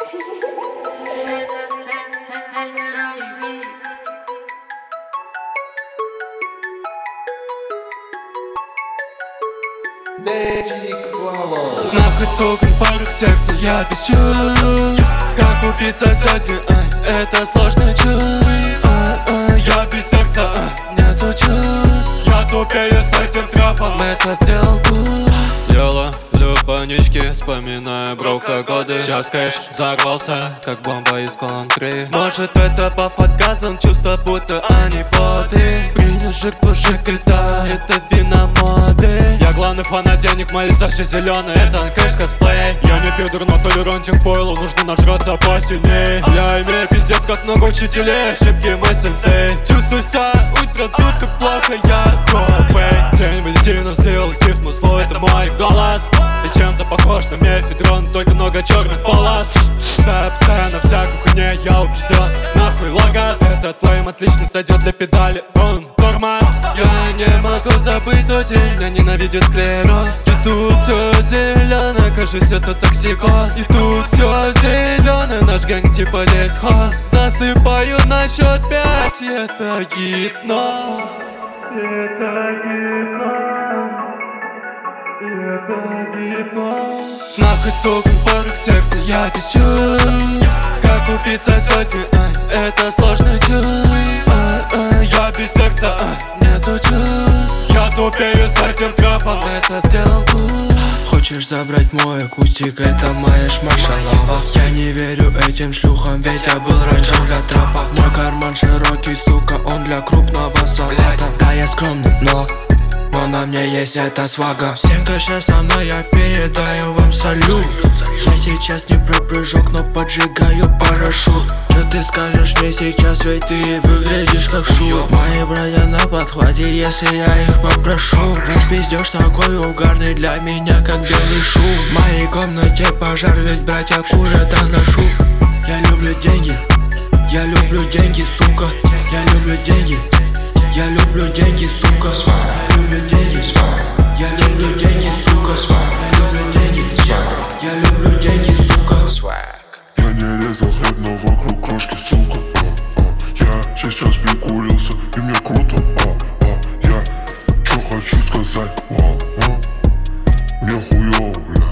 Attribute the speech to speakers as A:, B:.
A: Нахуй соком порог сердца, я без чувств. Как убийца сегодня, это сложный чувств. Я без сердца, нету чувств. Я тупее с этим трапом, это сделал гусь.
B: Дело в паничке, вспоминая брока годы. Сейчас кэш взорвался, как бомба из конкры.
A: Может это под газом, чувство будто они боты. Принял жертву ЖКТ, это вина моды.
B: Я главный фанат денег, мои Саши зеленые. Это кэш косплей. Я не пидор, но толерантен к пойлу, нужно нажраться посильнее. Я имею пиздец как много учителей, ошибки мой сенсей.
A: Чувствую себя ультра-дупер плохо, я хопей.
B: День Валентина сделал гифт, но слово это мой голос. Ты чем-то похож на мефедрон, только много черных полос. Читаю постоянно всякую хуйню, я убежден. Нахуй логос, это твоим отлично сойдет для педали. Он тормоз.
A: Я не могу забыть тот день, меня ненавидит склероз. И тут все зеленое, кажется это токсикоз. И тут все зеленое, наш гэнг типа лесхоз. Засыпаю на счет 5, это гипноз. Это гипноз. Это гипноз. Нахуй соком порог сердца, я без чувств. Как убийца сегодня, это сложный чувств. Я без сердца, нету чувств. Я тупее с этим трапом, это сделал гусь.
C: Хочешь забрать мой акустик, это моя шмашалава. Я не верю этим шлюхам, ведь я был раньше для трапа. Мой карман широкий, сука, он для крупного салата. Да, я скромный, но на мне есть эта свага. Всем, кто сейчас со мной, я передаю вам салют. Я сейчас не про прыжок, но поджигаю парашют. Что ты скажешь мне сейчас, ведь ты выглядишь как шут. Мои братья на подхвате, если я их попрошу. Ваш пиздеж такой угарный для меня, как белый шум. В моей комнате пожар, ведь братья курят, а ношу. Я люблю деньги, сука. Я люблю деньги. Я люблю деньги, сука. Я люблю деньги. Я люблю деньги, сука. Я люблю деньги. Я люблю деньги, сука.
D: Я не резал хлеб, но вокруг крошки, сука. Я сейчас прикурился, и мне круто. Я чё хочу сказать, мне хуёво, бля.